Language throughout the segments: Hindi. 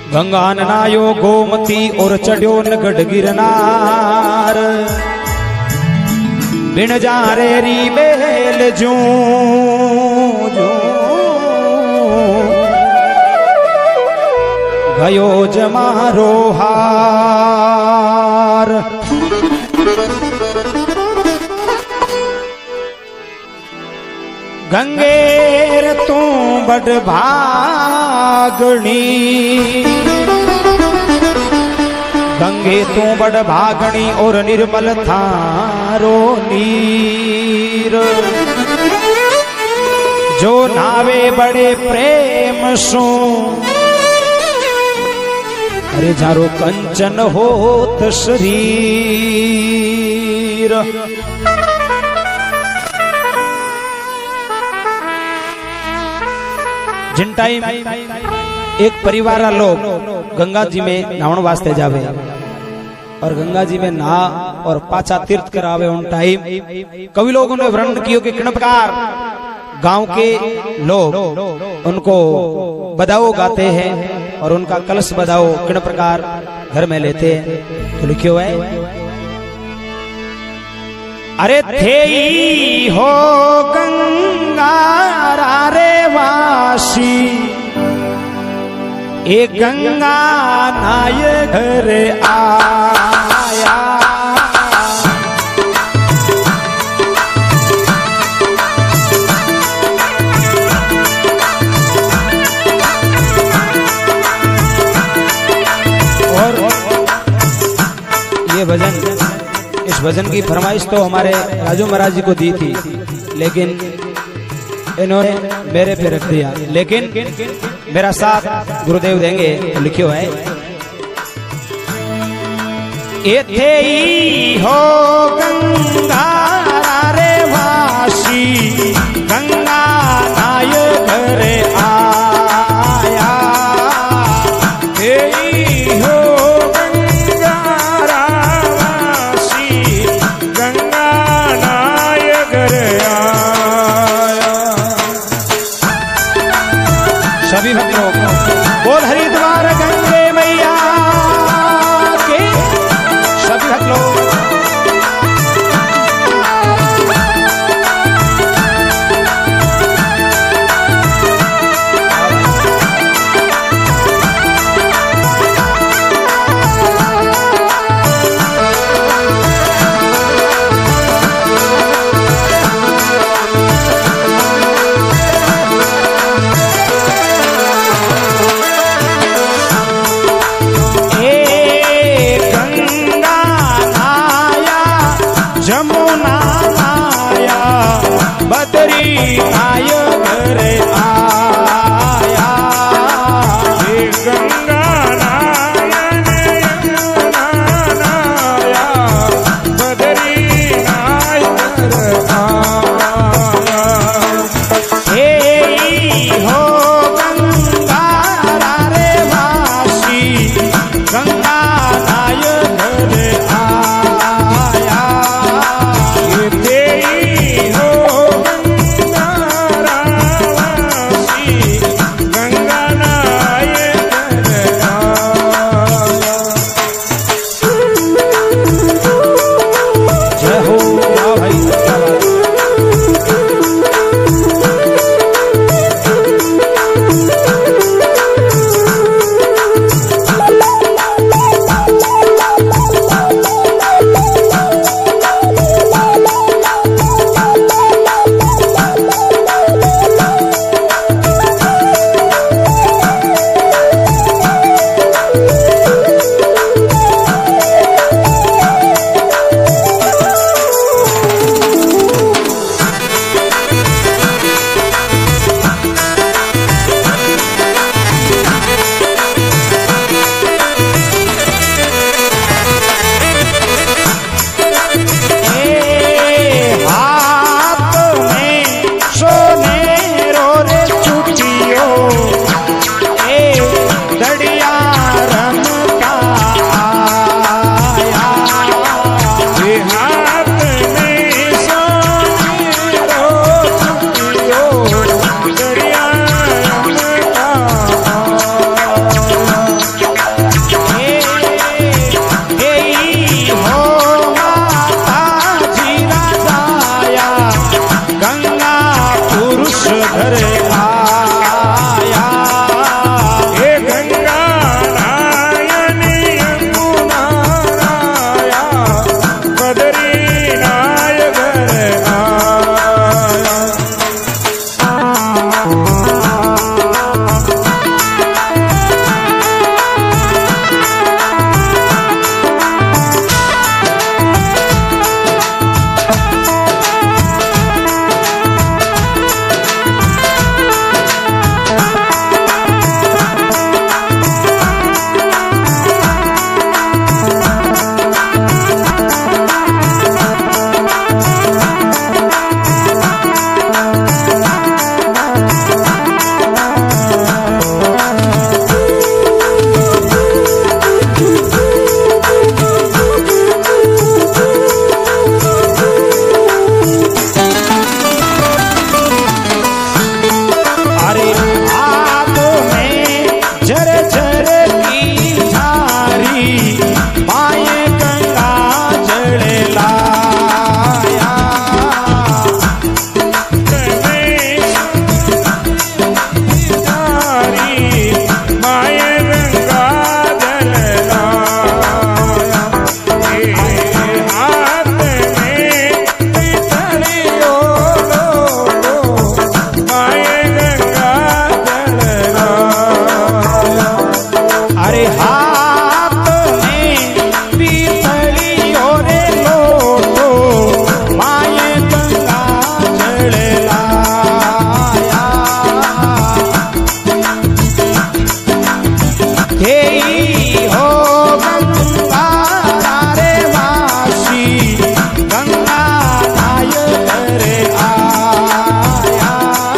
गंगा ननायो गोमती और चढ़ो नगढ़ गिरनार बिन जा रे री बेल जू गयो जमारो हार। गंगेर तू बड़ भागणी गंगे तू बड़ भागणी और निर्मल थारो नीर जो नावे बड़े प्रेम सो अरे जारो कंचन होत शरीर। जिन टाइम एक परिवार लोग गंगा जी में नहावन वास्ते जावे और गंगा जी में नहा और पाचा तीर्थ करावे उन टाइम कवि लोगों ने वर्णन किया कि किन प्रकार गांव के लोग उनको बधाओ गाते हैं और उनका कलश बधाओ किन प्रकार घर में लेते हैं। तो लिखियो है अरे थे हो गंगा रे वासी एक गंगा नाय घर आया और ये भजन इस भजन की फरमाइश तो हमारे राजू महाराज जी को दी थी लेकिन इन्होंने मेरे पे रख दिया, लेकिन मेरा साथ गुरुदेव देंगे। तो लिखियो है एथे हो गंगा रे वासी गंगा नाय घर आया हो गंगा वासी गंगा नाय घर आया। सभी भक्तों बोल हरिद्वार गंगे मैया के सभी भक्त लोग जमुना आया बदरी आय घर आया गंगा नायन यमुना नाया बदरी आय घर आया हे हो गंगा रे वासी गंगा नाय घर आया हे हो गंगा रे वासी गंगा नाय करे आया।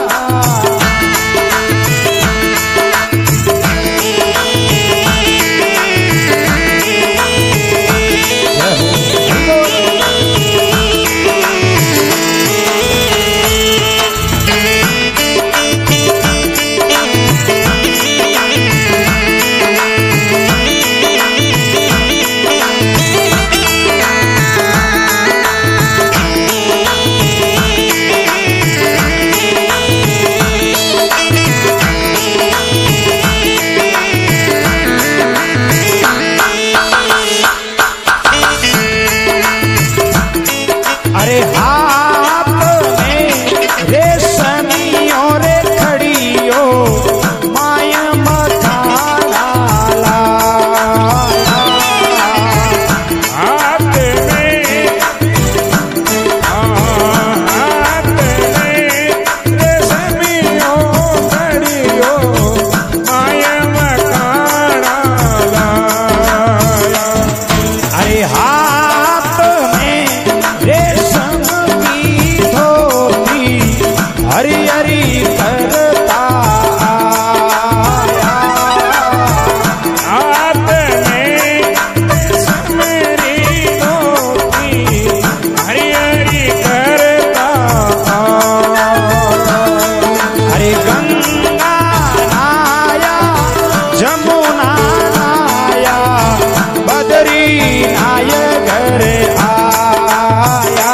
अरे हाथ में रेशमियों रे खड़ियो माय मखाना लाया। हाथ में रेशमियों खड़ियो माय मखाना लाया। अरे हाथ में रेशम की धोती हरी हरी करता आया। हाथ में रेशमी धोती हरी हरी करता आया। अरे गंगा नाया जमुना नाया बदरी नाय घर आया।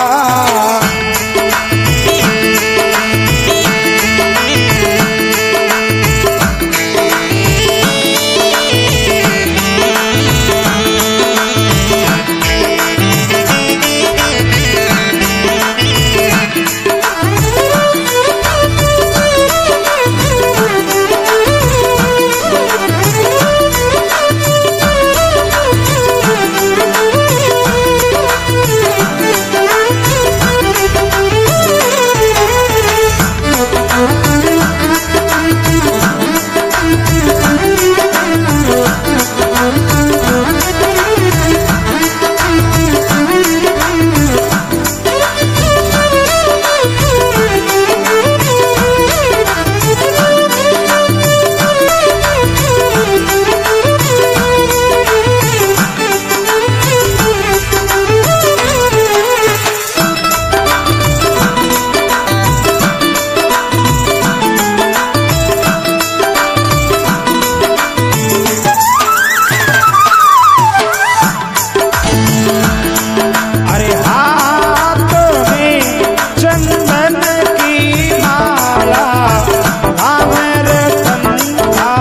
अरे हाथ में चंदन की माला आवर कंधा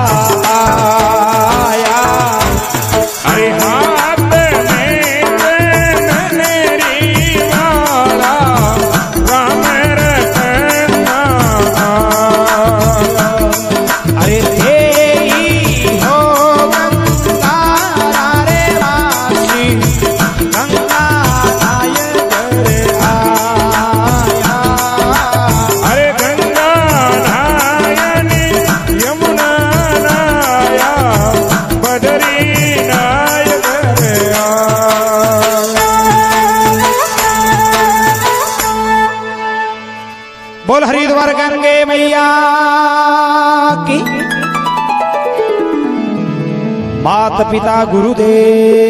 आया। अरे हाथ में चंदनेरी माला राम रतना आया। अरे हे हो गंगा रे वासी गंगा नाय घर आया। अरे गंगा नायनी यमुना नाया बदरी नाय घर आया। बोल हरिद्वार गंगे मैया की। माता पिता गुरुदेव